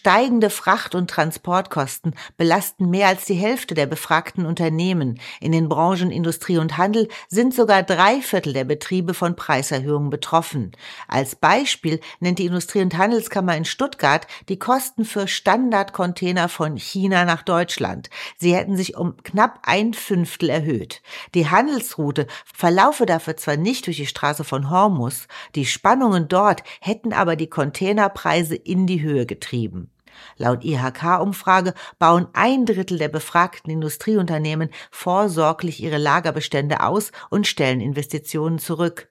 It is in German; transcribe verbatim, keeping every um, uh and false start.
Steigende Fracht- und Transportkosten belasten mehr als die Hälfte der befragten Unternehmen. In den Branchen Industrie und Handel sind sogar drei Viertel der Betriebe von Preiserhöhungen betroffen. Als Beispiel nennt die Industrie- und Handelskammer in Stuttgart die Kosten für Standardcontainer von China nach Deutschland. Sie hätten sich um knapp ein Fünftel erhöht. Die Handelsroute verlaufe dafür zwar nicht durch die Straße von Hormuz, die Spannungen dort hätten aber die Containerpreise in die Höhe getrieben. Laut I H K-Umfrage bauen ein Drittel der befragten Industrieunternehmen vorsorglich ihre Lagerbestände aus und stellen Investitionen zurück.